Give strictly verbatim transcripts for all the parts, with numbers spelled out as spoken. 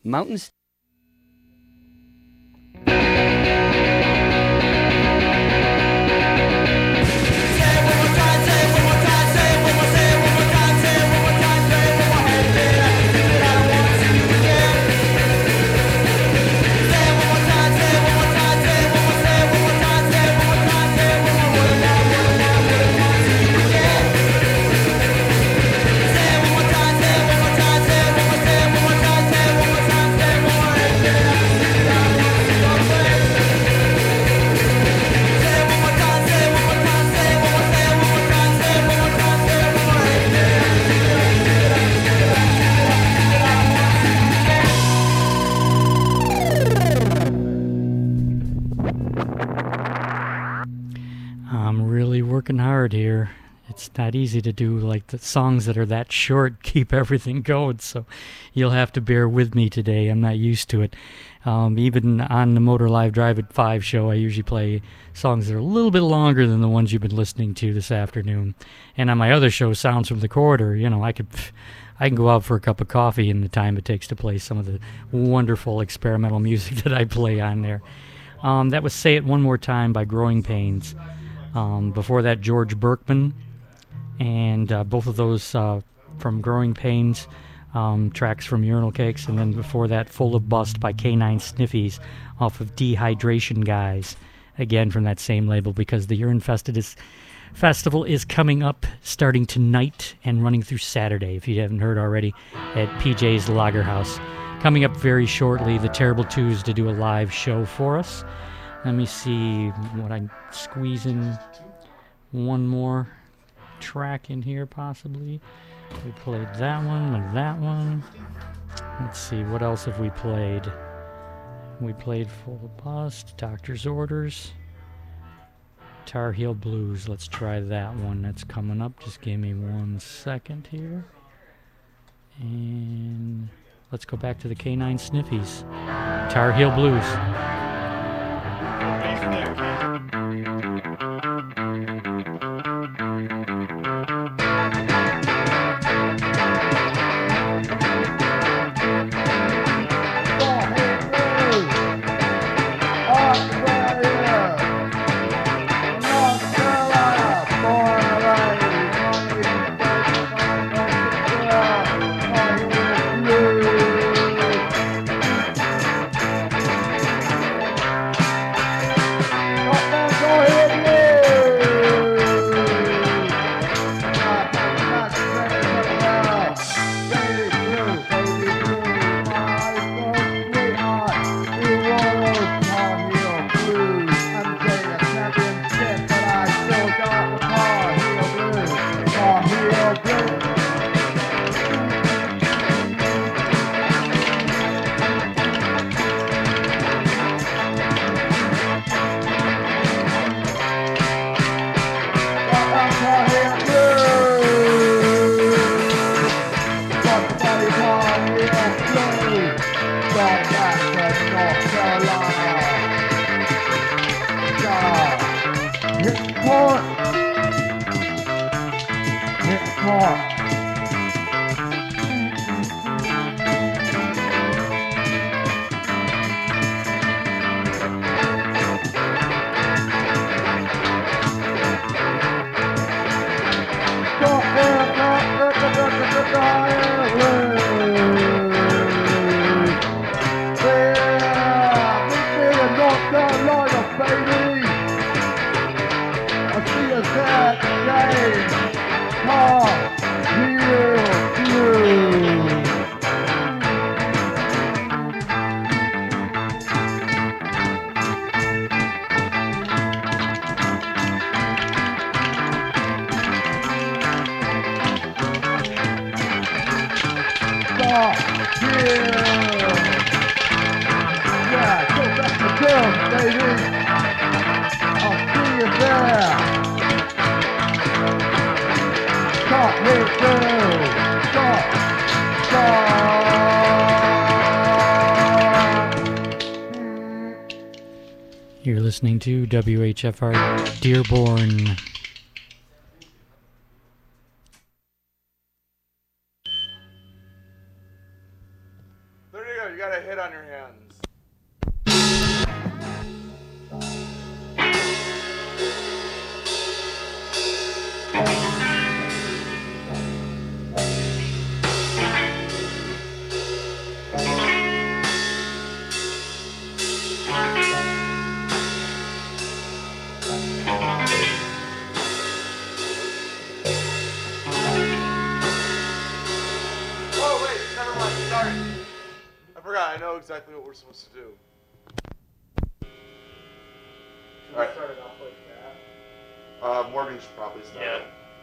Mountains. Hard here. It's not easy to do like the songs that are that short, keep everything going, so you'll have to bear with me today. I'm not used to it. Um, even on the Motor Live Drive at five show, I usually play songs that are a little bit longer than the ones you've been listening to this afternoon. And on my other show, Sounds from the Corridor, you know, I could I can go out for a cup of coffee in the time it takes to play some of the wonderful experimental music that I play on there. Um, that was Say It One More Time by Growing Pains. Um, before that, George Berkman, and uh, both of those uh, from Growing Pains, um, tracks from Urinal Cakes, and then before that, Full of Bust by K nine Sniffies off of Dehydration Guys, again from that same label, because the Urine Festidus Festival is coming up starting tonight and running through Saturday, if you haven't heard already, at P J's Lager House. Coming up very shortly, the Terrible Twos to do a live show for us. Let me see what I squeeze in. One more track in here, possibly. We played that one and that one. Let's see, what else have we played? We played Full Bust, Doctor's Orders, Tar Heel Blues. Let's try that one. That's coming up. Just give me one second here. And let's go back to the K nine Sniffies. Tar Heel Blues. You're listening to W H F R Dearborn. There you go. You got a exactly what we're supposed to do. Should All right. we start it off like that? Uh, Morgan should probably start. Yeah.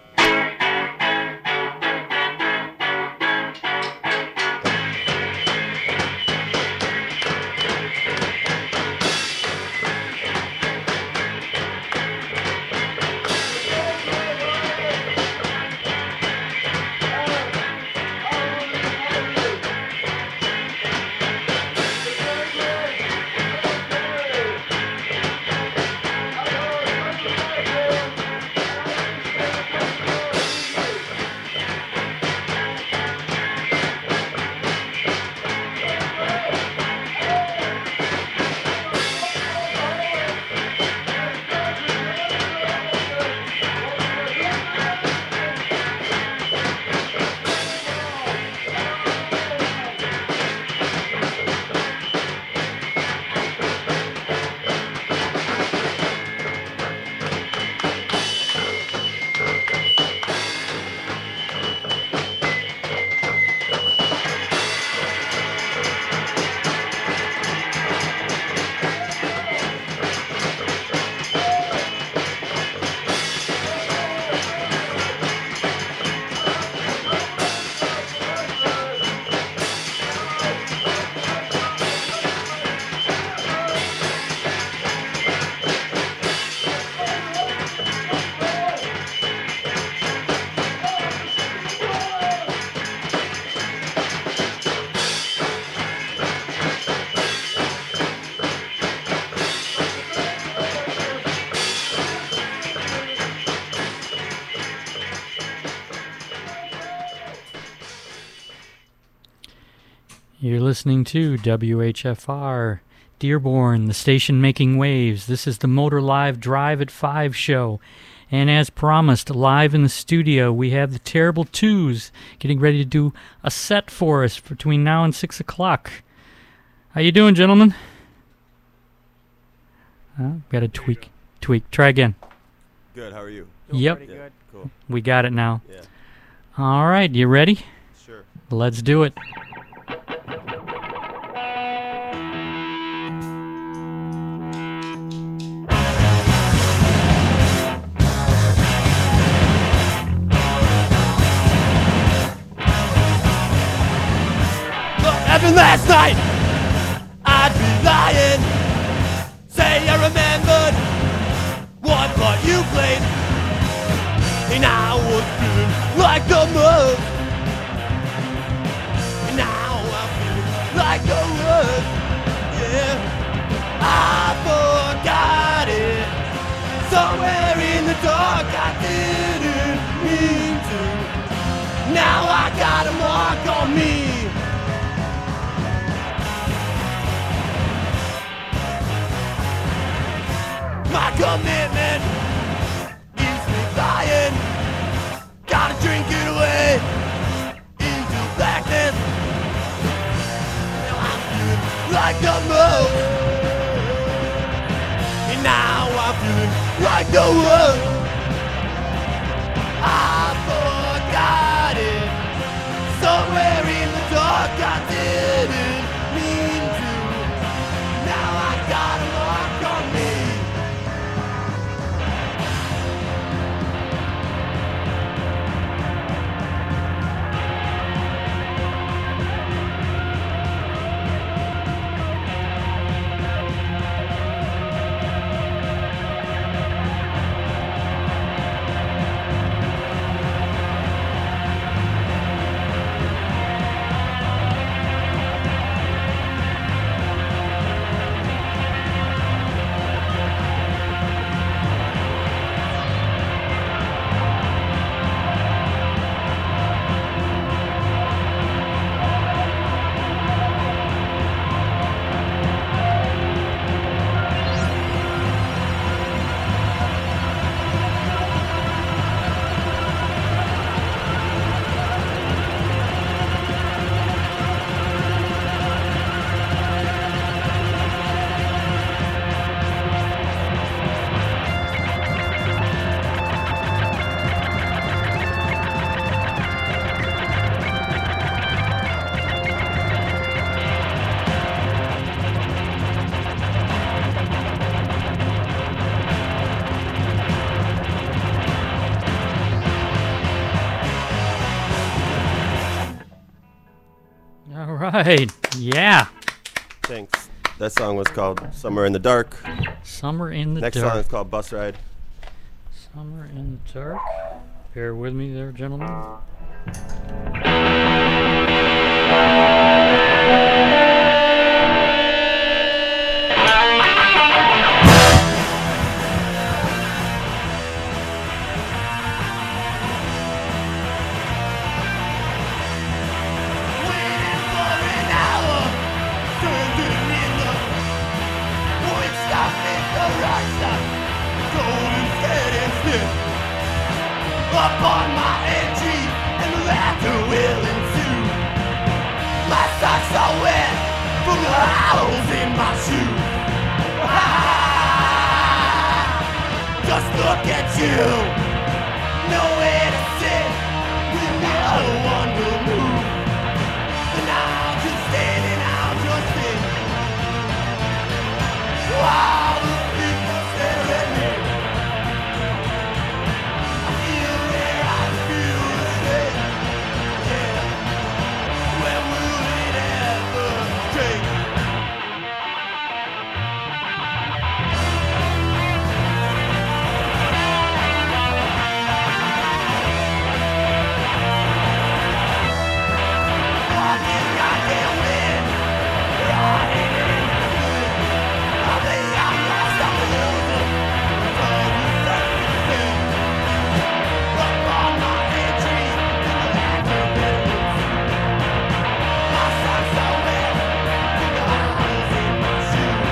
You're listening to W H F R, Dearborn, the station making waves. This is the Motor Live Drive at five show. And as promised, live in the studio, we have the Terrible Twos getting ready to do a set for us between now and six o'clock. How you doing, gentlemen? Uh, got to tweak. Tweak. Try again. Good, how are you? Doing Yep. pretty Yeah, good. cool. We got it now. Yeah, All right, you ready? sure. Let's do it. After last night, I'd be lying. Say I remembered one part you played, and I was feeling like the most. And now I'm feeling like the worst. Yeah, I forgot it somewhere in the dark. I didn't mean to. Now I got a mark on me. My commitment is lying. Gotta drink it away into blackness. Now I'm feeling like the most, and now I'm feeling like the worst. I forgot it somewhere in the dark. I didn't mean to. Now I got a mark on me. right. Yeah. Thanks. That song was called Summer in the Dark. Summer in the Next Dark. song is called Bus Ride. Summer in the Dark. Bear with me there, gentlemen. Waiting for an hour, standing in the wood stuff in the right stuff, golden steady stiff. Up on my entry, and the laughter will ensue. My socks are wet from the holes in my shoes. Ah, just look at you, nowhere to sit, with no one to move. And I'll just stand and I'll just sit while the people stare at me. I feel their eyes, feel the shame. Yeah. When will it ever change? Walking goddamn wind, riding in the wind. I think I'm lost, I'm a loser. Because the surface thing. Up on my entry, in the laughter bills. My socks are wet, with the holes in my shoes.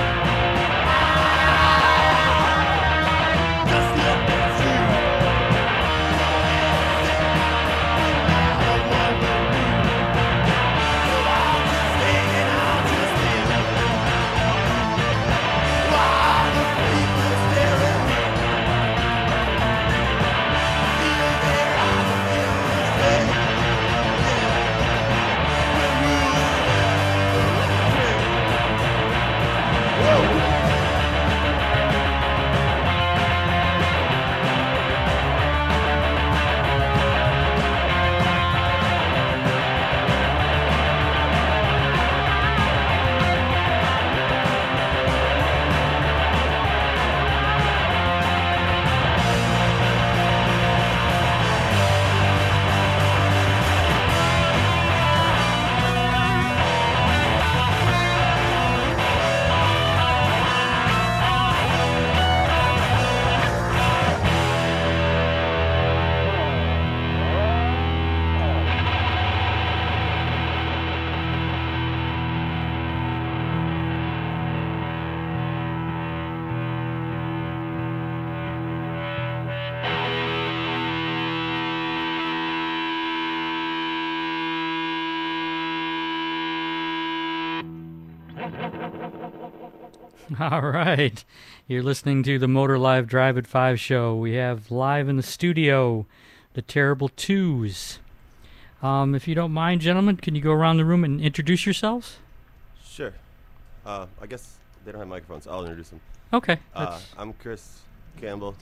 Ah, just look at you. Nowhere to sit, with no one to move. So I'll just stay and I'll just live while the people stare at me. Feel their eyes, feel the shame. When will it ever change? Whoa. All right. You're listening to the Motor Live Drive at five show. We have live in the studio the Terrible Twos. Um, if you don't mind, gentlemen, can you go around the room and introduce yourselves? Sure. Uh, I guess they don't have microphones. I'll introduce them. Okay. Uh, that's- I'm Chris Campbell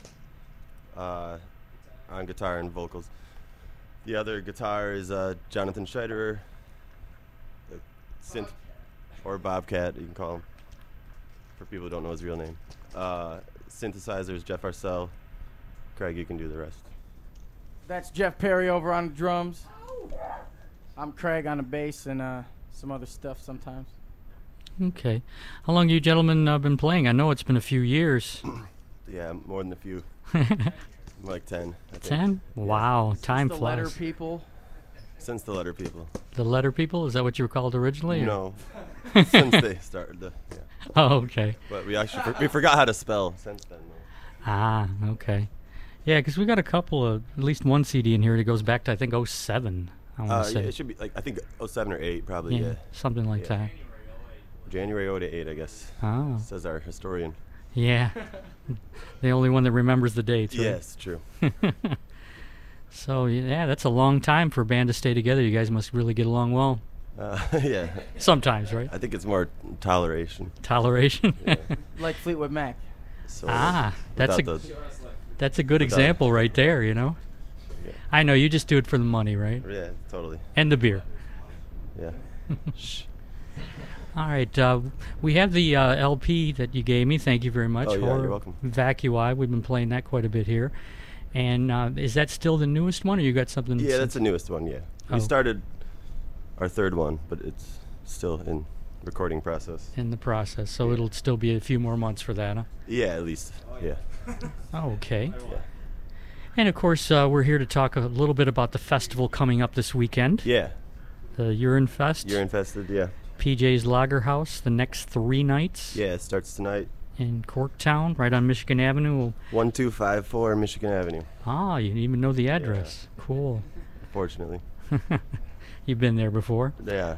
uh, on guitar and vocals. The other guitar is uh, Jonathan Scheiderer, the synth, or Bobcat, you can call him, for people who don't know his real name. Uh, synthesizers, Jeff Arcel. Craig, you can do the rest. That's Jeff Perry over on the drums. I'm Craig on the bass and uh, some other stuff sometimes. Okay. How long have you gentlemen uh, been playing? I know it's been a few years. Yeah, more than a few. Like ten. I think. Ten? Wow. Time the letter flies. people. Since the letter people. The Letter People? Is that what you were called originally? or- No. Since they started the. Yeah. Oh, okay. But we actually for, we forgot how to spell since then. Though. Ah, okay. Yeah, because we got a couple of, at least one C D in here that goes back to, I think, oh seven, I want to Uh, say. yeah, it should be like I think oh seven or eight probably. yeah, Yeah. something like Yeah. that. January oh to eight, I guess. Oh, Says our historian. yeah. The only one that remembers the dates, right? Yes, true. So, yeah, that's a long time for a band to stay together. You guys must really get along well. Uh, yeah. Sometimes, right? I think it's more toleration. Toleration. Yeah. Like Fleetwood Mac. So, Ah, that's a without the- that's a good without- example right there, you know? Yeah. I know, you just do it for the money, right? Yeah, totally. And the beer. Yeah. Shh. All right, uh, we have the uh, L P that you gave me. Thank you very much. Oh, yeah, Horror you're welcome. Vacui. We've been playing that quite a bit here. And uh, is that still the newest one, or you got something? Yeah, since- that's the newest one. Yeah, Oh. we started our third one, but it's still in recording process. in the process, so it'll still be a few more months for that, huh? Yeah, at least. Yeah. Oh, okay. Yeah. And of course, uh, we're here to talk a little bit about the festival coming up this weekend, Yeah. the Urine Fest. You're infested. Yeah. P J's Lager House, the next three nights Yeah. It starts tonight. in Corktown, right on Michigan Avenue. One two five four Michigan Avenue. Ah, you didn't even know the address. Cool. Fortunately. You've been there before. Yeah.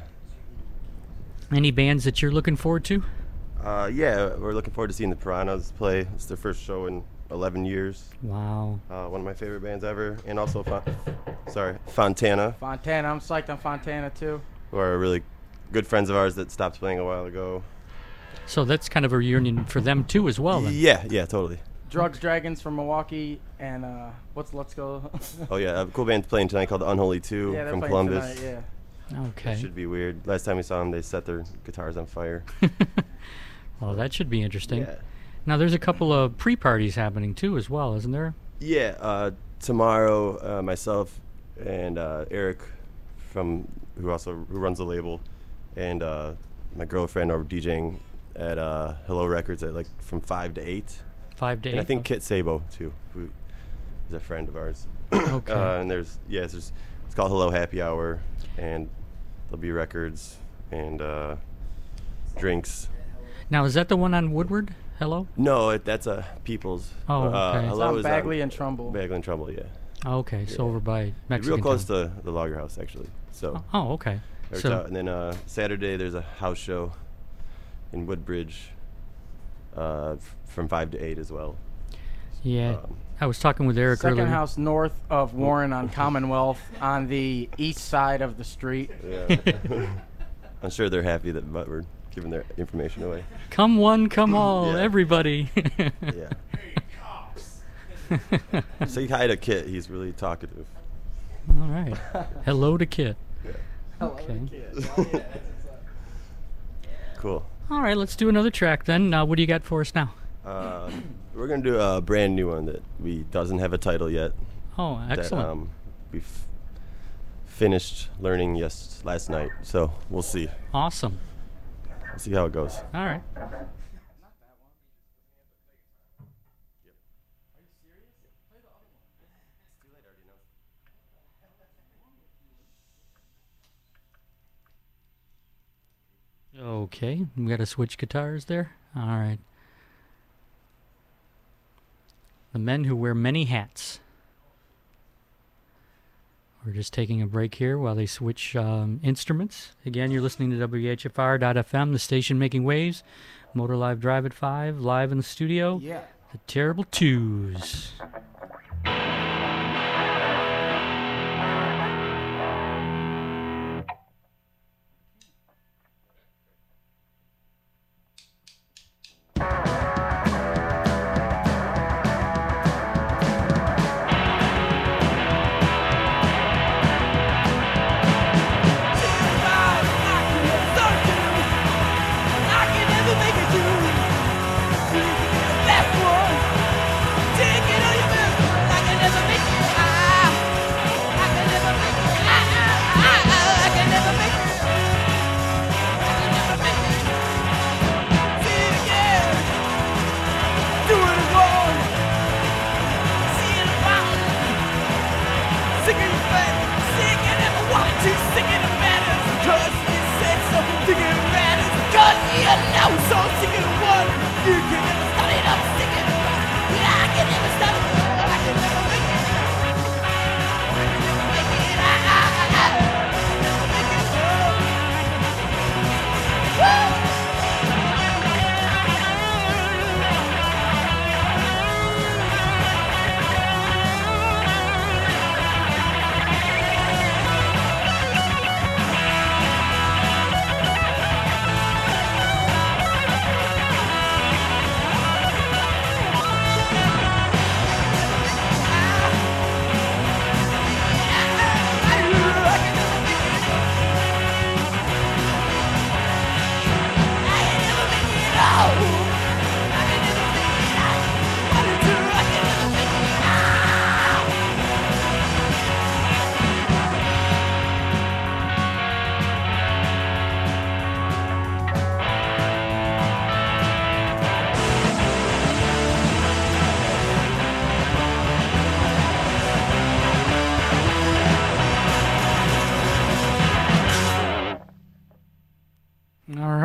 Any bands that you're looking forward to? Uh, yeah, we're looking forward to seeing the Piranhas play. It's their first show in eleven years. Wow. Uh, one of my favorite bands ever, and also, Fon- sorry, Fontana, Fontana, I'm psyched on Fontana too. who are really good friends of ours that stopped playing a while ago. So that's kind of a reunion for them too, as well. Then. Yeah, yeah, totally. Drugs Dragons from Milwaukee, and uh, what's Let's Go? Oh yeah, a cool band playing tonight called Unholy Two yeah, they're from playing Columbus. tonight, yeah. Okay. That should be weird. Last time we saw them, they set their guitars on fire. Well, that should be interesting. Yeah. Now, there's a couple of pre-parties happening too, as well, isn't there? Yeah, uh, tomorrow, uh, myself and uh, Eric, from who also who runs the label, and uh, my girlfriend are DJing at uh, Hello Records at like from five to eight. Five to eight. And I think Kit Sabo too, who is a friend of ours. Okay. Uh, and there's yeah, it's, just, it's called Hello Happy Hour, and there'll be records and uh, drinks. Now, is that the one on Woodward? Hello. No, it, that's a People's. Oh, uh, okay. It's Hello on is Bagley and Trumbull. Bagley and Trumbull, yeah. Oh, okay, so Yeah. over by Mexican Real close Town. to the Lager House, actually. So. Oh, okay. Works So, out. And then uh, Saturday there's a house show in Woodbridge uh, f- from five to eight as well. yeah, Um, I was talking with Eric Second earlier. house north of Warren on Commonwealth on the east side of the street. Yeah. I'm sure they're happy that but we're giving their information away. Come one, come all, Yeah. everybody. Yeah. Say hi to Kit. He's really talkative. All right. Hello to Kit. Okay. Cool. All right, let's do another track then. Uh, what do you got for us now? Uh, we're gonna do a brand new one that we doesn't have a title yet. Oh, excellent. That, um, we've finished learning yes last night, so we'll see. Awesome. We'll see how it goes. All right. Okay, we got to switch guitars there. All right. The Men Who Wear Many Hats. We're just taking a break here while they switch um, instruments. Again, you're listening to W H F R dot F M, the station making waves. Motor Live Drive at five, live in the studio. Yeah. The Terrible Twos.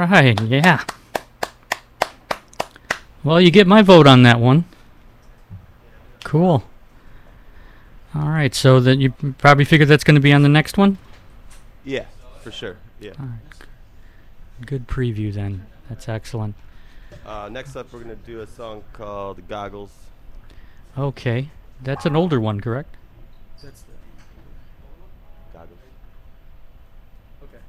right, yeah. Well, you get my vote on that one. Cool. All right, so that you probably figure that's going to be on the next one? Yeah, for sure. Yeah. All right. Good preview then. That's excellent. Uh, next up, we're gonna do a song called "Goggles." Okay. That's an older one, correct? That's the. Goggles. Okay.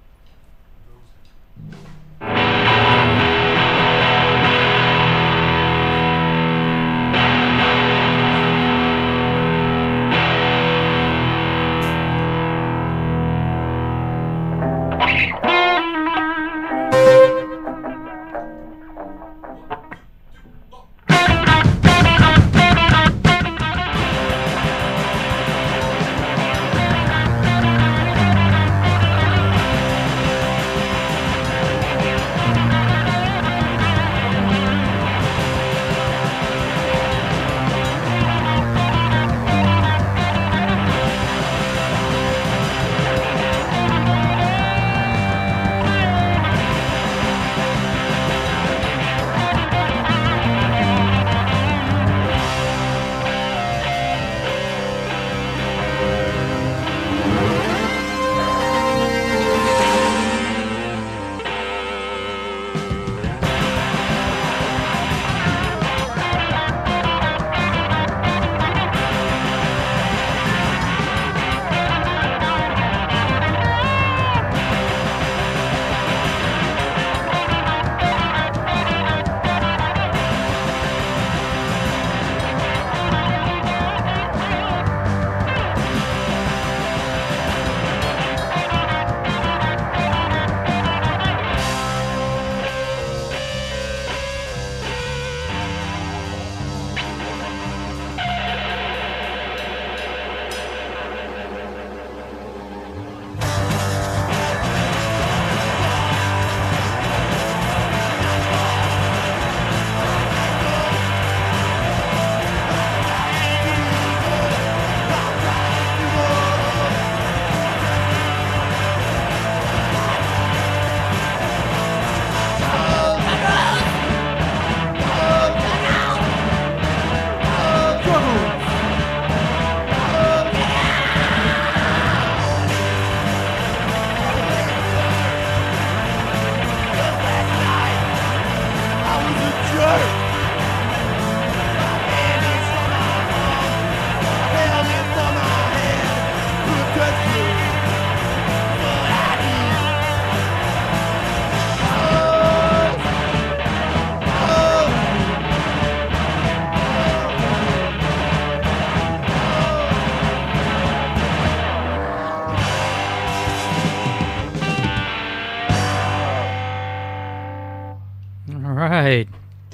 right.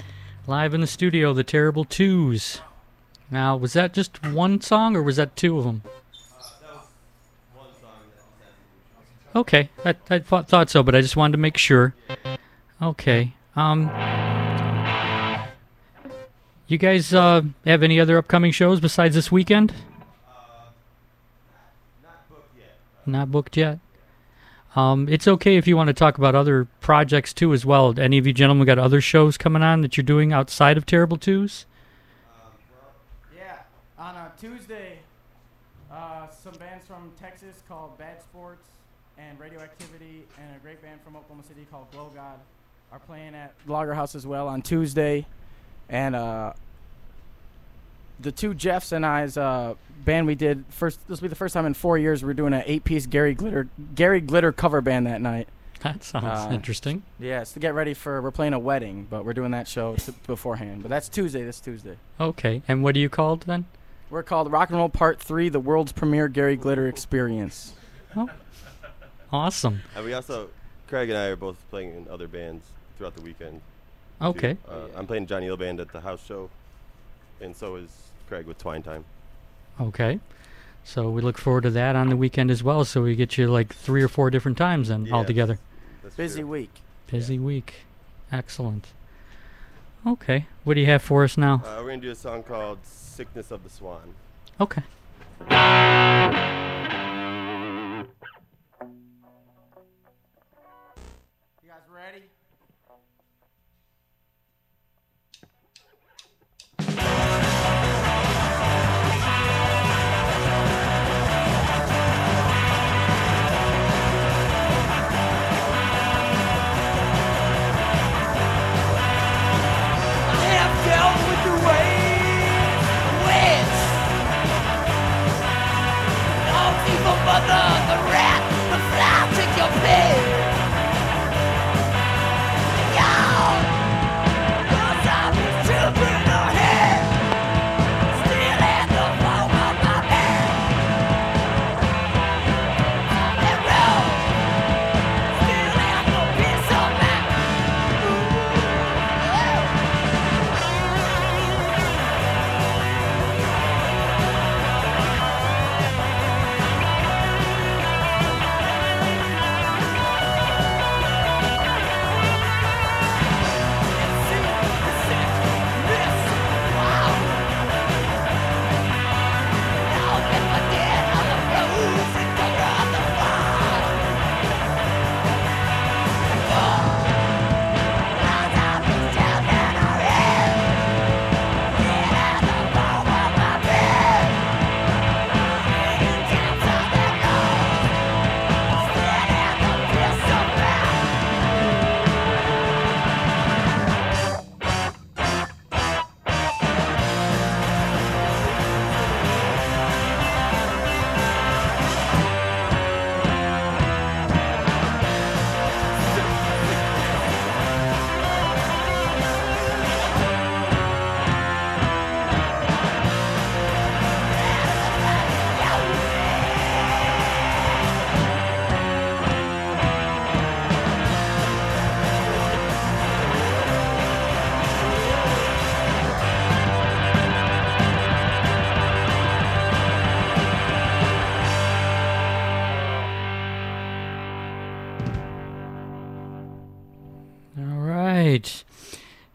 Live in the studio, the Terrible Twos. Now, was that just one song, or was that two of them? Okay, I, I thought, thought so, but I just wanted to make sure. Okay. Um, you guys uh, have any other upcoming shows besides this weekend? Not booked yet. Not booked yet. Um, it's okay if you want to talk about other projects too as well. Any of you gentlemen got other shows coming on that you're doing outside of Terrible Twos? Yeah, on a Tuesday, uh, some bands from Texas called Bad Sports and Radioactivity and a great band from Oklahoma City called Glow God are playing at Lager House as well on Tuesday. And uh, the two Jeffs and I's uh, band we did first. This will be the first time in four years we're doing an eight-piece Gary Glitter Gary Glitter cover band that night. That sounds Uh, interesting. Yeah, it's to get ready for. We're playing a wedding, but we're doing that show t- beforehand. But that's Tuesday. This Tuesday. Okay, and what are you called then? We're called Rock and Roll Part Three: The World's Premier Gary Glitter Experience. Oh, awesome. And we also, Craig and I are both playing in other bands throughout the weekend. too. Okay. Uh, I'm playing Johnny Hill Band at the house show, and so is Craig with Twine Time. Okay. So we look forward to that on the weekend as well. So we get you like three or four different times then all Yes, together. that's Busy true. week. Busy week. Excellent. Okay. What do you have for us now? Uh, we're gonna do a song called "Sickness of the Swan." Okay. You guys ready?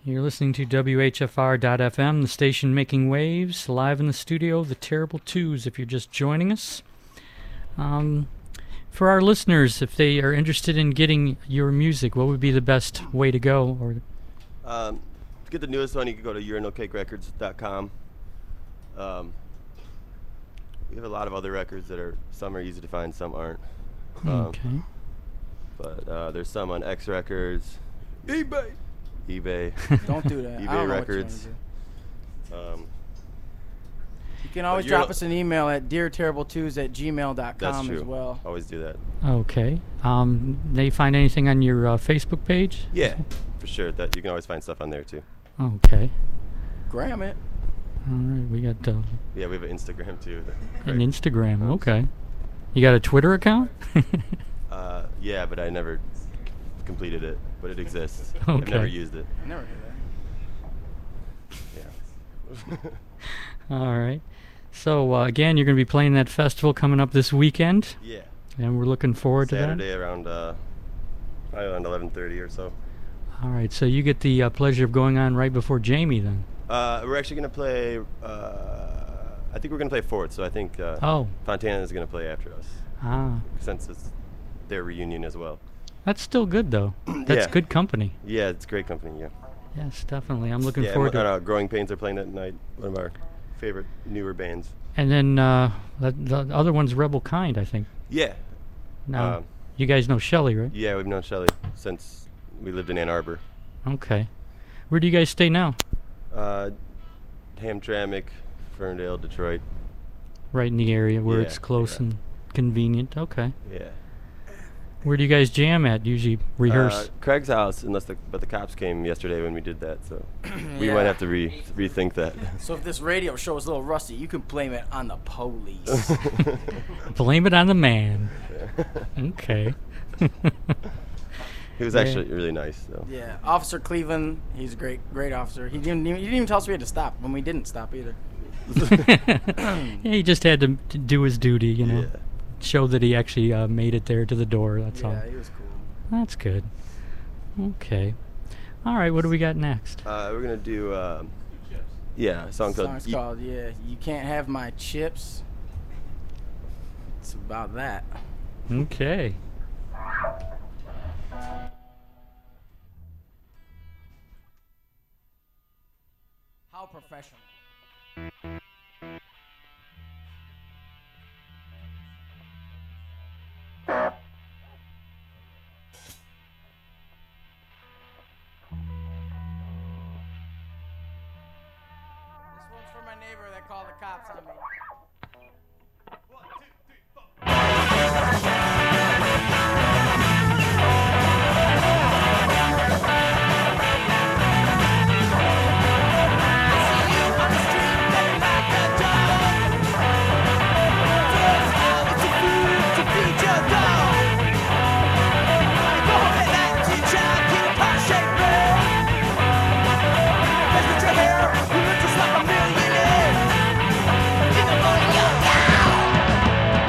You're listening to W H F R dot F M, the station making waves, live in the studio, the Terrible Twos, if you're just joining us. Um, for our listeners, if they are interested in getting your music, what would be the best way to go? Or Um, to get the newest one, you can go to urinal cake records dot com. Um, we have a lot of other records that are, some are easy to find, some aren't. Um, okay. But uh, there's some on X Records, eBay, eBay, Don't do that. I eBay don't know what you Records. wanna do. Um, You can always you're drop not- us an email at dear terrible twos at gmail dot that's com true. as well. Always do that. Okay. Um, they find anything on your uh, Facebook page? Yeah, for sure. That you can always find stuff on there too. Okay. Gram it. All right. We got uh, Yeah, we have an Instagram too. an Instagram. Okay. You got a Twitter account? Uh, yeah, but I never completed it, but it exists. I've never Okay. used it. I never did that. Yeah. All right. So uh, again, you're going to be playing that festival coming up this weekend, Yeah. and we're looking forward to that. Saturday around uh, probably around eleven thirty or so. All right. So you get the uh, pleasure of going on right before Jamie, then. Uh, we're actually gonna play. Uh, I think we're gonna play fourth. So I think uh, Oh. Fontana is gonna play after us, Ah, since it's their reunion as well. that's still good though. That's Yeah. good company. Yeah, it's great company. Yeah. Yes, definitely. I'm looking yeah. forward and, to it. uh, Growing Pains are playing that night. One of our favorite newer bands. And then uh, the, the other one's Rebel Kind, I think. Yeah. Now, Um, you guys know Shelly, right? Yeah, we've known Shelly since we lived in Ann Arbor. Okay. Where do you guys stay now? Uh, Hamtramck, Ferndale, Detroit. Right in the area where Yeah, it's close yeah. and convenient. Okay. Yeah. Where do you guys jam at? Usually rehearse. Uh, Craig's house, unless the but the cops came yesterday when we did that, so we might Yeah. have to re rethink that. So if this radio show is a little rusty, you can blame it on the police. Blame it on the man. Okay. He was Yeah. actually really nice, though. Yeah, Officer Cleveland, he's a great, great officer. He didn't, even, he didn't even tell us we had to stop when we didn't stop either. Yeah, he just had to, to do his duty, you know. Yeah. Show that he actually uh, made it there to the door. That's all. Yeah, he was cool. That's good. Okay. All right. What do we got next? Uh, we're gonna do, um, yeah, a song The called. song's Ye- called, yeah, You Can't Have My Chips. It's about that. Okay. How professional. This one's for my neighbor that called the cops on me. Just like a millionaire in the morning, you're down.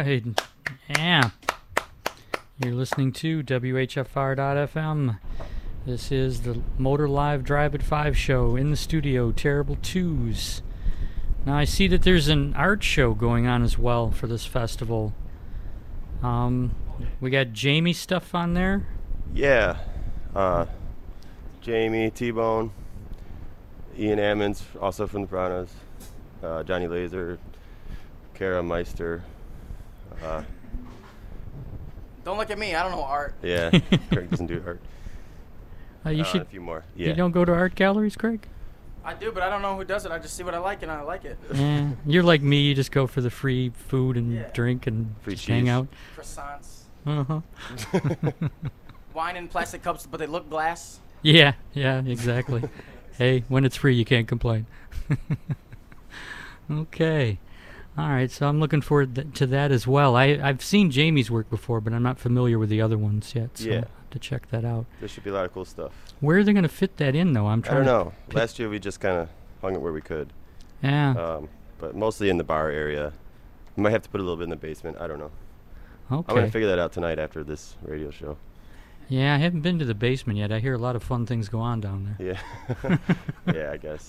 right. Yeah. You're listening to W H F R dot F M. This is the Motor Live Drive at five show in the studio, Terrible Twos. Now I see that there's an art show going on as well for this festival. Um, we got Jamie stuff on there. Yeah. Uh, Jamie, T-Bone, Ian Ammons, also from the Piranhas, uh, Johnny Laser, Kara Meister. Uh, Don't look at me. I don't know art. yeah, Craig doesn't do art. Uh, you Uh, should. a few more. Yeah. You don't go to art galleries, Craig? I do, but I don't know who does it. I just see what I like and I like it. Yeah. You're like me. You just go for the free food and Yeah. drink and Free just hang cheese. out. Croissants, Uh-huh. wine in plastic cups, but they look glass. Yeah, yeah, exactly. Hey, when it's free, you can't complain. Okay. All right, so I'm looking forward th- to that as well. I, I've seen Jamie's work before, but I'm not familiar with the other ones yet, so Yeah. I'll have to check that out. There should be a lot of cool stuff. Where are they going to fit that in, though? I'm I trying don't know. pick- Last year we just kind of hung it where we could, to... Yeah, um, but mostly in the bar area. We might have to put a little bit in the basement. I don't know. I'm okay. gonna figure that out tonight after this radio show. Yeah, I haven't been to the basement yet. I hear a lot of fun things go on down there. Yeah. Yeah, I guess.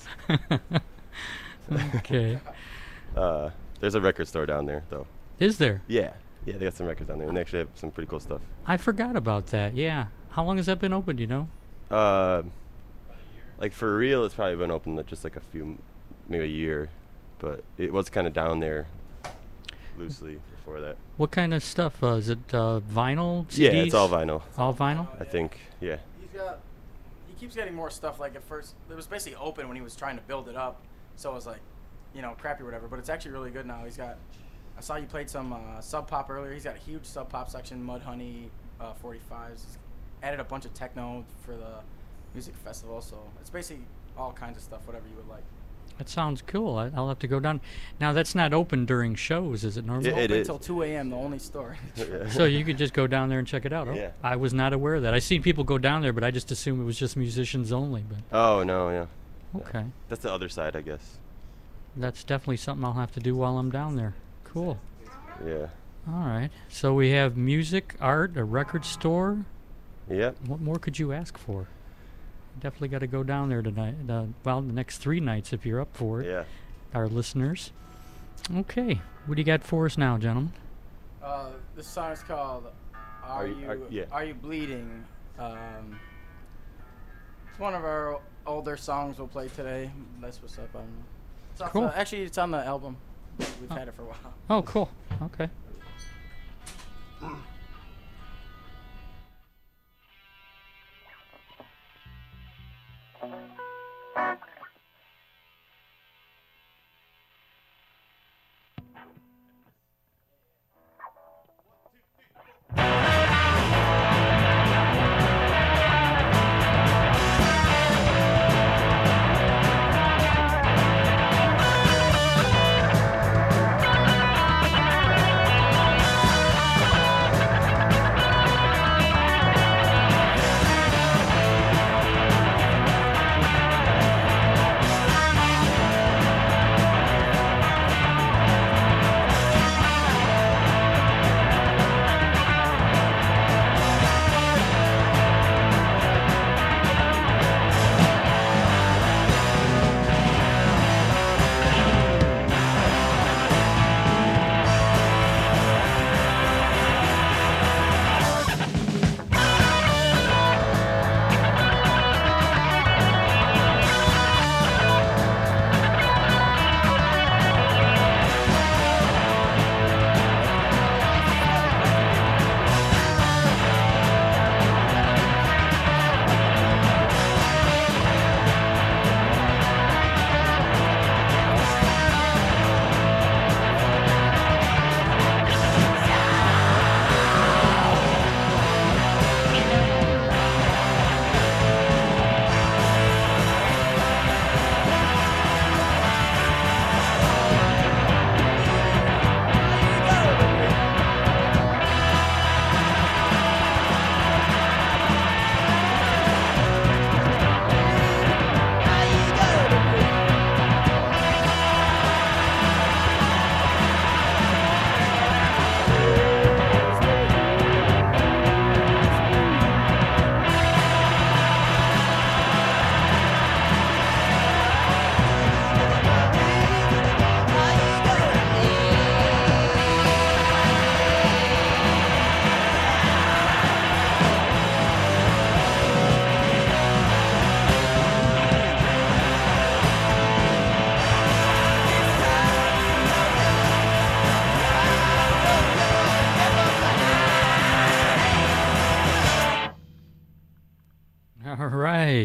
Okay. Uh, there's a record store down there, though. Is there? Yeah. Yeah, they got some records down there, and they actually have some pretty cool stuff. I forgot about that, yeah. How long has that been open, do you know? Uh, like for real, it's probably been open like just like a few, m- maybe a year, but it was kind of down there loosely before that. What kind of stuff? Uh, is it uh, vinyl, C Ds? Yeah, it's all vinyl, All vinyl? I think. Yeah. He's got. He keeps getting more stuff. Like at first, it was basically open when he was trying to build it up, so it was like, you know, crappy or whatever. But it's actually really good now. He's got. I saw you played some uh, Sub Pop earlier. He's got a huge Sub Pop section, Mudhoney, uh, forty-fives. He's added a bunch of techno for the music festival, so it's basically all kinds of stuff, whatever you would like. That sounds cool. I, I'll have to go down. Now, that's not open during shows, is it normally? Yeah, it Open is. until two a.m. The only store. Yeah. So you could just go down there and check it out. Oh, Yeah. I was not aware of that. I seen people go down there, but I just assumed it was just musicians only. But Oh no, yeah. okay, That's the other side, I guess. that's definitely something I'll have to do while I'm down there. Cool. Yeah. All right. So we have music, art, a record store. Yep. What more could you ask for? Definitely got to go down there tonight. Uh, well, the next three nights if you're up for it. Yeah. Our listeners. Okay. What do you got for us now, gentlemen? Uh, this song is called "Are, Are You You- Are- yeah. Are You Bleeding?" Um, it's one of our older songs we'll play today. That's what's up. I don't know. It's off Cool. the- actually, it's on the album. We've Oh. had it for a while. Oh, cool. Okay.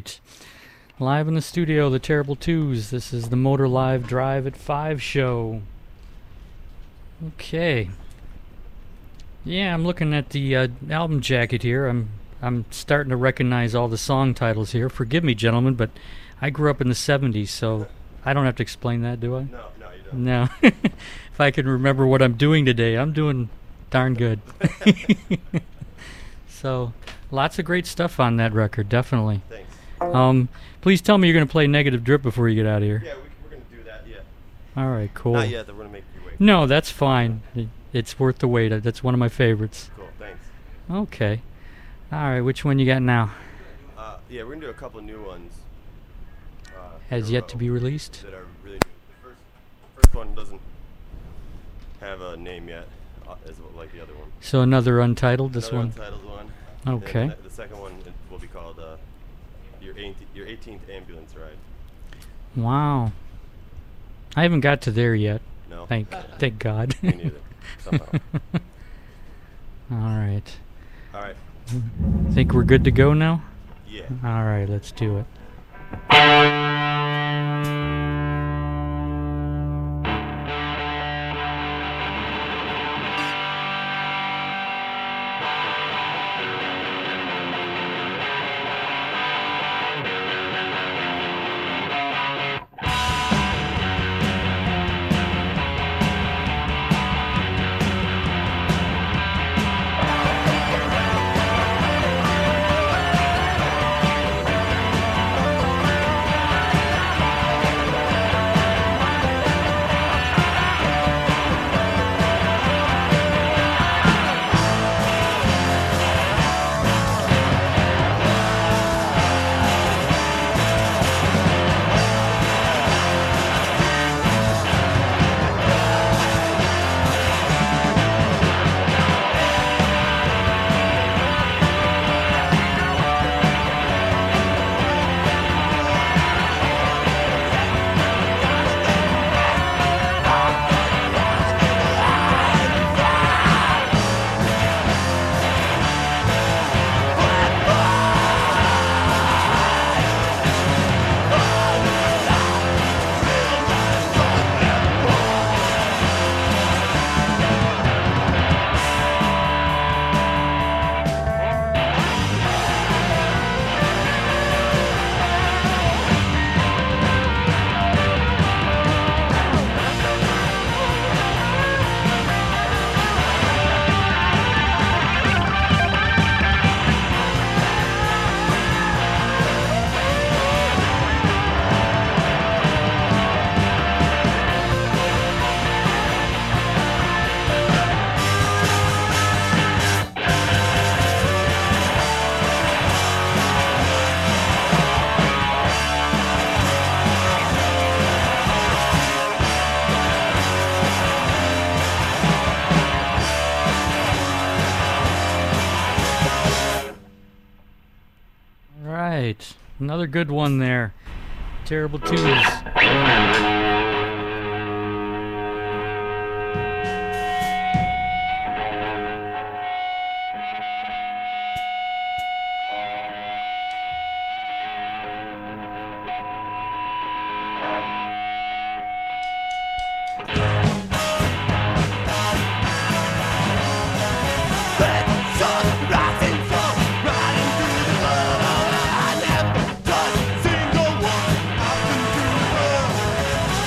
right. Live in the studio, the Terrible Twos. This is the Motor Live Drive at five show. Okay. Yeah, I'm looking at the uh, album jacket here. I'm I'm starting to recognize all the song titles here. Forgive me, gentlemen, but I grew up in the seventies, so I don't have to explain that, do I? No, no, you don't. No. If I can remember what I'm doing today, I'm doing darn good. So, lots of great stuff on that record, definitely. Thanks. Um, please tell me you're going to play Negative Drip before you get out of here. Yeah, we, we're going to do that, yeah. All right, cool. Not yet, we're going to make you wait. No, that's fine. It- It's worth the wait. Uh, That's one of my favorites. Cool, thanks. Okay. All right, which one you got now? Uh, yeah, we're going to do a couple new ones. Uh, Has in a yet to row be released? That are really new. The first, first one doesn't have a name yet, uh, as well- like the other one. So another untitled, this Another one? untitled one. And then Okay. The, ne- the second one it will be called uh, your eighteenth, your eighteenth ambulance ride. Wow. I haven't got to there yet. No, Thank, thank God. me neither. Somehow. All right. All right. Think we're good to go now? Yeah. All right, let's do it. Right. Another good one there. Terrible Twos. Single one up into the world.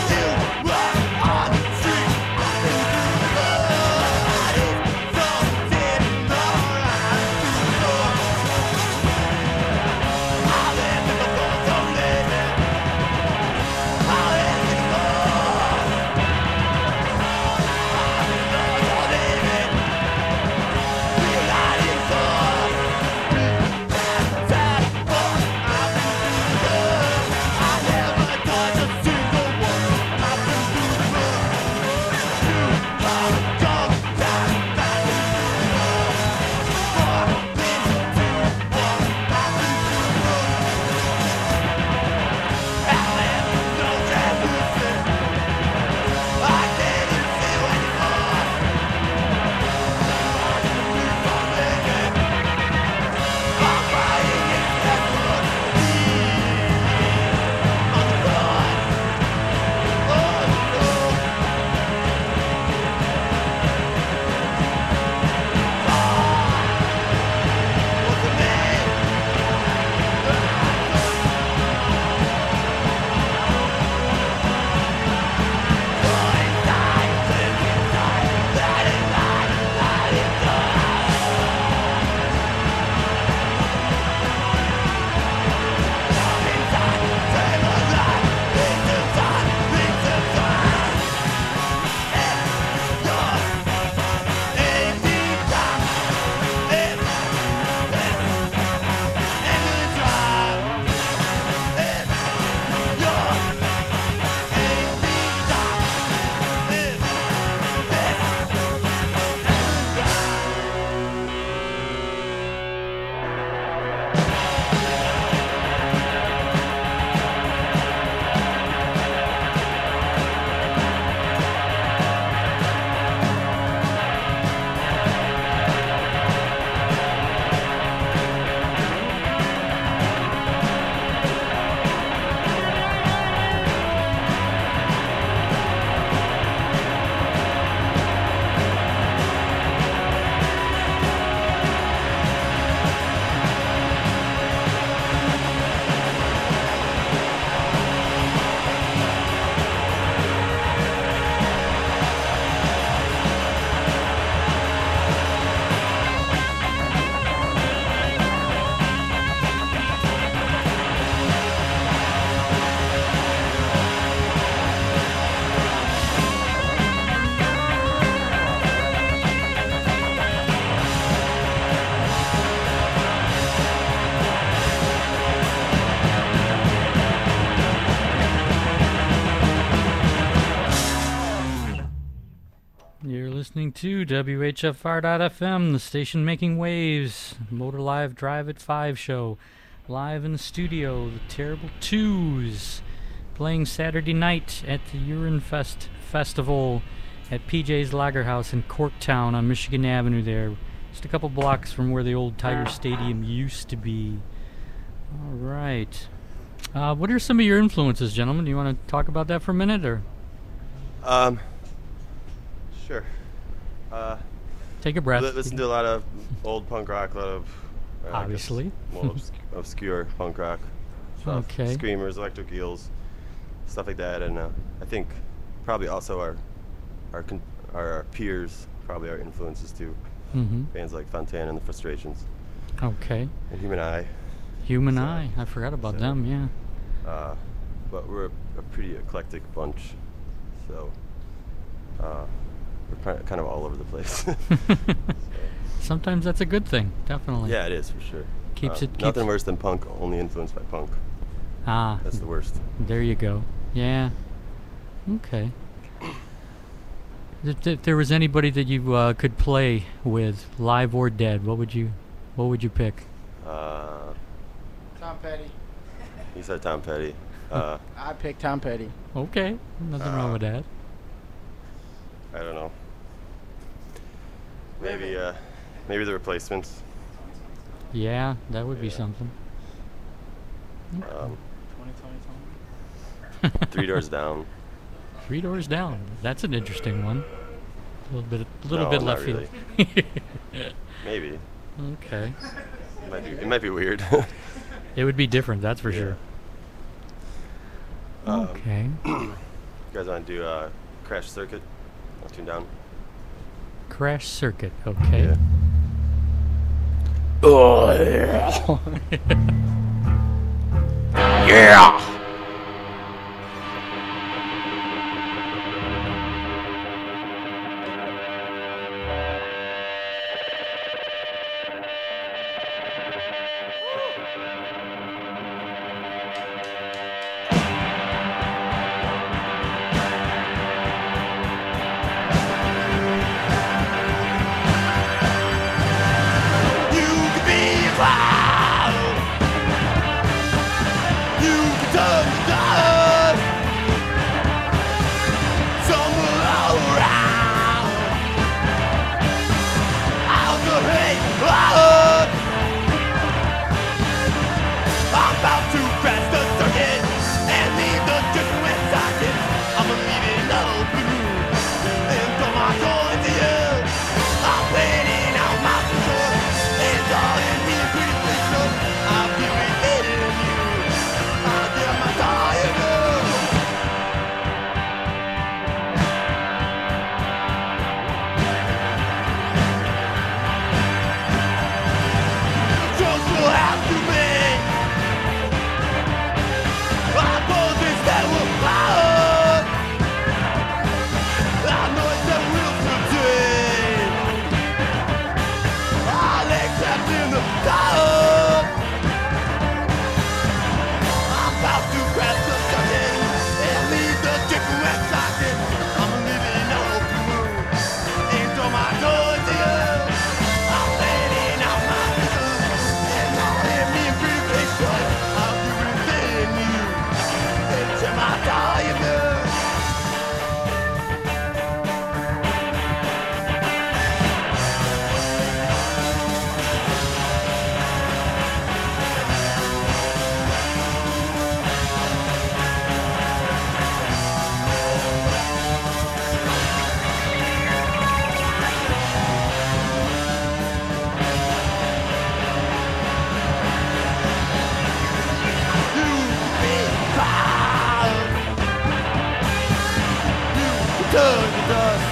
You're listening to W H F R dot F M, the station making waves, Motor Live Drive at five show. Live in the studio, the Terrible Twos, playing Saturday night at the Urine Fest Festival at P J's Lager House in Corktown on Michigan Avenue there. Just a couple blocks from where the old Tiger Stadium used to be. All right. Uh, what are some of your influences, gentlemen? Do you want to talk about that for a minute, or? Um, sure. Uh, Take a breath. li- listen to a lot of old punk rock, a lot of uh, I guess Obviously. more obs- obscure punk rock stuff. Okay. Screamers, Electric Eels, stuff like that, and uh, I think probably also our our con- our, our peers probably are influences too. Mm-hmm. Bands like Fontana and the Frustrations Okay. and Human Eye. Human So- Eye. I forgot about so- them, yeah. Uh, but we're a, a pretty eclectic bunch, so uh, we're ki- kind of all over the place. Sometimes that's a good thing, definitely. Yeah, it is for sure. Keeps Uh, it- keeps- nothing worse than punk only influenced by punk. Ah, That's the worst. there you go. Yeah. Okay. If, if there was anybody that you uh, could play with, live or dead, what would you, what would you pick? Uh, Tom Petty. he said Tom Petty. Uh, I picked Tom Petty. Okay, nothing wrong Uh, with that. I don't know. Maybe uh, maybe the Replacements. Yeah, that would be yeah. something. Um, twenty twenty Tom. Three Doors Down. Three Doors Down. That's an interesting one. A little bit, a little No, bit not left really. field. Maybe. Okay. It might be, it might be weird. It would be different, that's for Yeah. sure. Um, Okay. You guys want to do uh, Crash Circuit? I'll tune down. Crash Circuit. Okay. Yeah. Yeah! You can be a cloud. You can turn the dust. Somewhere all around. I'll go hey, loud. I'm about to crash the circuit and leave the different socket. I'm leaving all blue and throw my soul into you. I'm planning out my future and darling me a pretty picture. I'll give it in you. I'll give my time to you. Just will have to be. I poses that will flower. I know it's that will today. I'll accept in the dark. I'm about to grab the curtain and leave the different socket. I'm living all blue into my door to you. I'm planning out my vision and all in me a pretty picture. I'll do it in you. Into my diamond. You be proud. You turn the dust.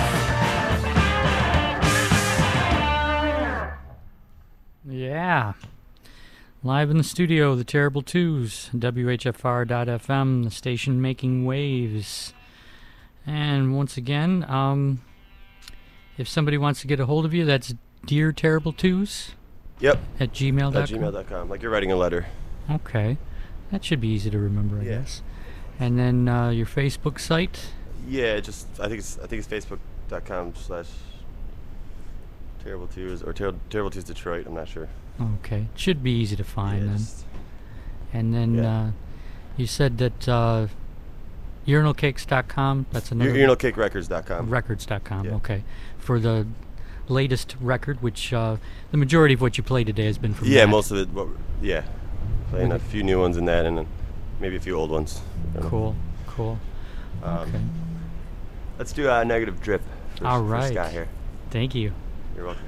Yeah. Live in the studio, the Terrible Twos, W H F R dot F M, the station making waves. And once again, um, if somebody wants to get a hold of you, that's Dear Terrible Twos Yep. at gmail dot At com. gmail dot com. Like you're writing a letter. Okay. That should be easy to remember, I Yeah. guess. And then uh, your Facebook site. Yeah, just I think it's I think it's facebook dot com slash Terrible Twos or Ter- Terrible Twos Detroit. I'm not sure. Okay, should be easy to find Yeah, then. just- And then yeah. uh, you said that uh, urinal cakes dot com. That's another. urinal cake records dot com. records dot com. Yeah. Okay, for the latest record, which uh, the majority of what you played today has been from. Yeah, that. most of it. What, yeah, playing a Okay. few new ones in that, and then maybe a few old ones. you know. Cool, cool. Um, Okay, Let's do a negative drip. For, All for right. Scott here. thank you. You're welcome.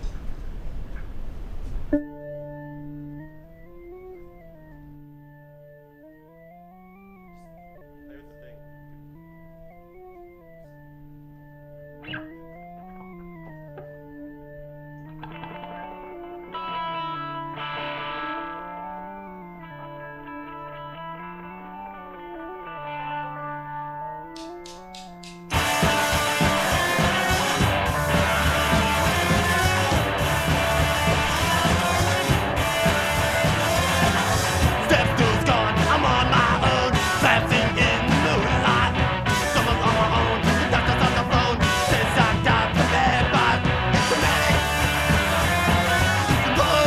Step two's gone, I'm on my own, dancing in the moonlight. Someone's on my own, the doctor's on the phone, says I'm down for bed, but it's a manic. Whoa.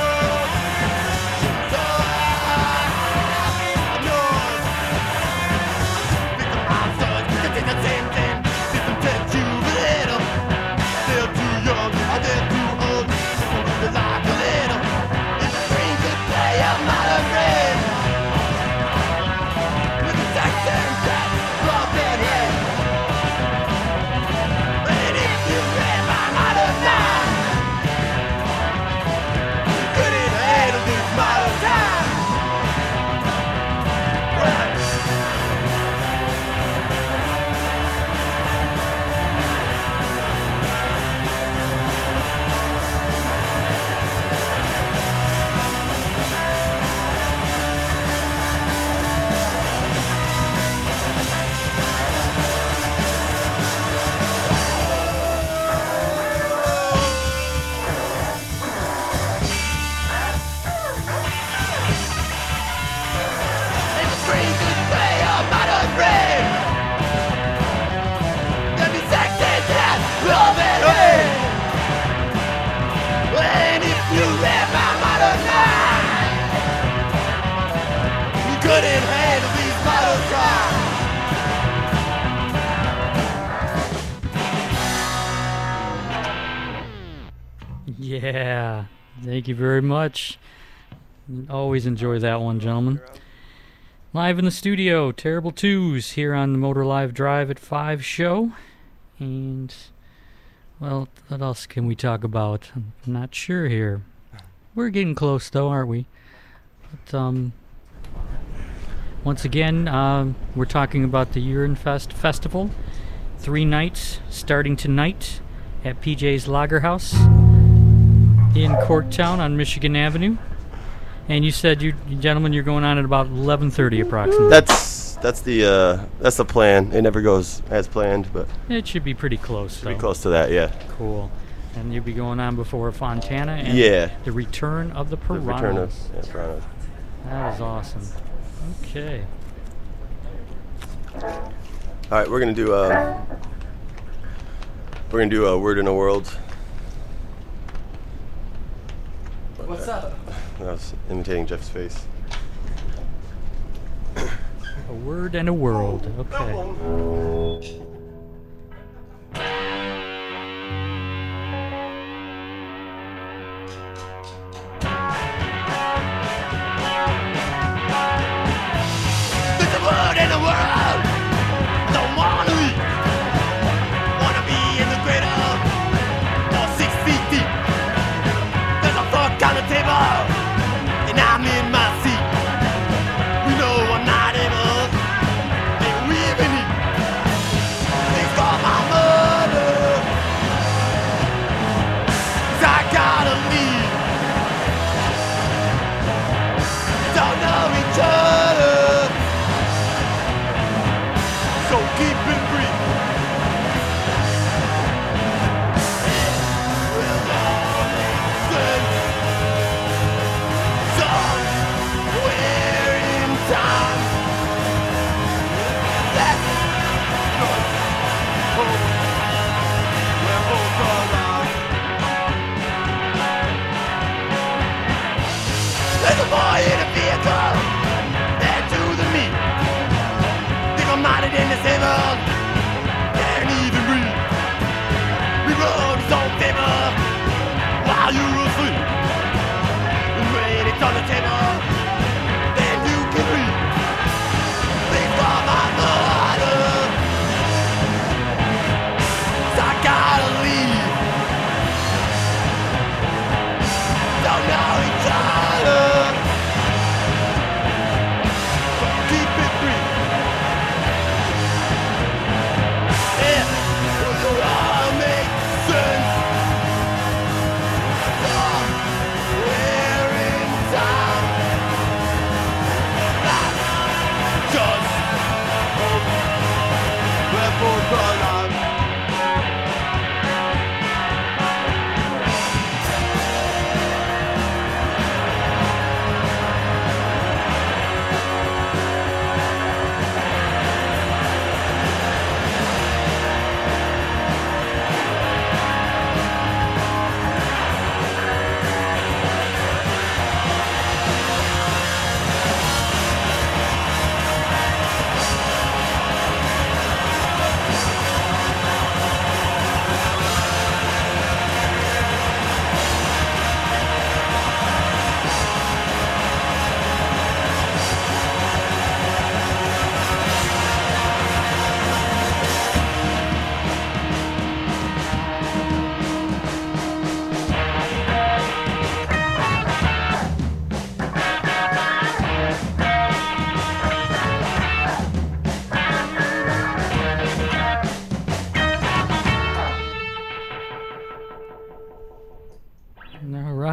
So, I'm yours. Victim monsters, they think the same thing. System tells you a little. They're too young, or they're too old. They're like a little. It's a dream to play, I'm not afraid. With the sex and death, broken head. And if you read my modern mind, you couldn't handle this modern time. Right. It's a dream to play a modern dream. There'll be sex and death, love and hate. And if you read my modern mind, you couldn't handle these modern times. Yeah, thank you very much. Always enjoy that one, gentlemen. Live in the studio, Terrible Twos here on the Motor Live Drive at five show. And, well, what else can we talk about? I'm not sure here. We're getting close, though, aren't we? But, um, once again, um, we're talking about the Urine Fest Festival. Three nights starting tonight at P J's Lager House in Corktown on Michigan Avenue. And you said, you gentlemen, you're going on at about eleven thirty approximately. That's that's the uh, that's the plan. It never goes as planned, but It should be pretty close, pretty though. close to that. Yeah. Cool. And you'll be going on before Fontana and Yeah. the Return of the The return of Piranhas. yeah, Piranhas. That is awesome. Okay. All right, we're gonna do uh, we're gonna do a word in a world. What's up? I was imitating Jeff's face. A word and a world. Okay. There's a word in the world. Don't wanna be. Wanna be in the cradle. Or six feet deep. There's a fork on the table. And I'm in my seat. You know I'm not able. And we even eat.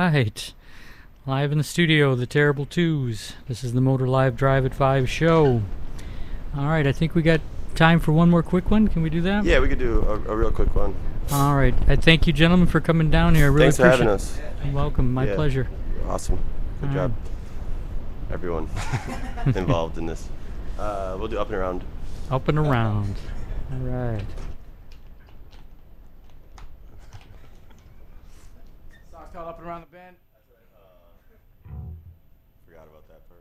right. Live in the studio, the Terrible Twos. This is the Motor Live Drive at five show. All right, I think we got time for one more quick one. Can we do that? Yeah, we could do a, a real quick one. All right. I thank you, gentlemen, for coming down here. I really Thanks for appreciate having us. You're welcome. My Yeah. pleasure. Awesome. Good All job, right. everyone involved in this. Uh, we'll do Up and Around. Up and around. All right. Song's called Up and Around the Bend. Forgot about that part.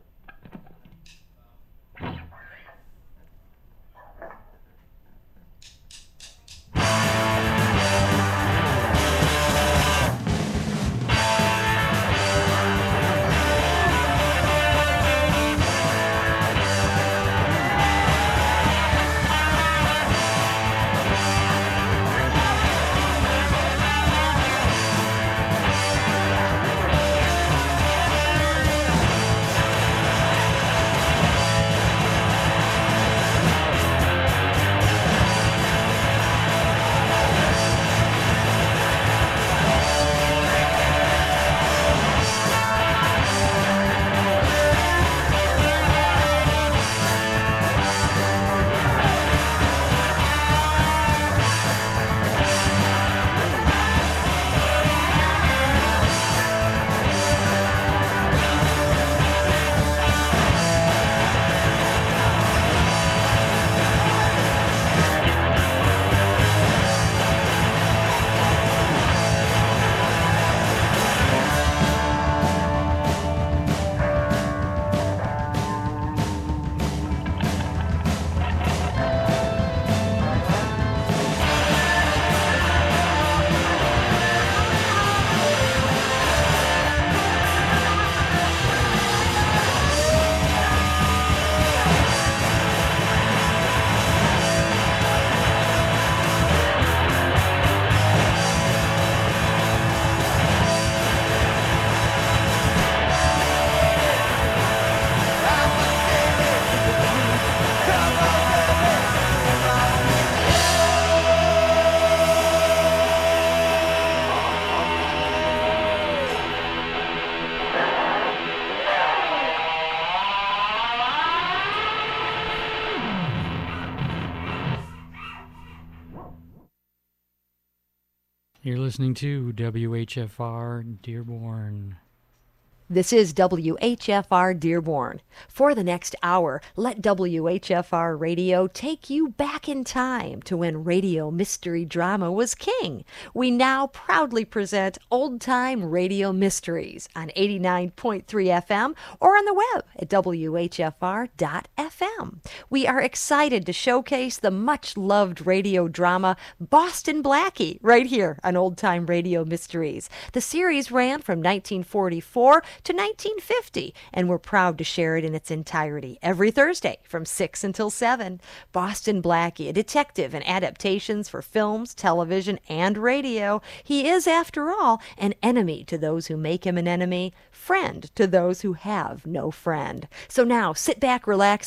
You're listening to W H F R Dearborn. This is W H F R Dearborn. For the next hour, let W H F R Radio take you back in time to when radio mystery drama was king. We now proudly present Old Time Radio Mysteries on eighty-nine point three F M or on the web at W H F R dot F M. We are excited to showcase the much-loved radio drama Boston Blackie right here on Old Time Radio Mysteries. The series ran from nineteen forty-four to nineteen fifty, and we're proud to share it in its entirety every Thursday from six until seven. Boston Blackie, a detective in adaptations for films, television, and radio. He is, after all, an enemy to those who make him an enemy, friend to those who have no friend. So now, sit back, relax,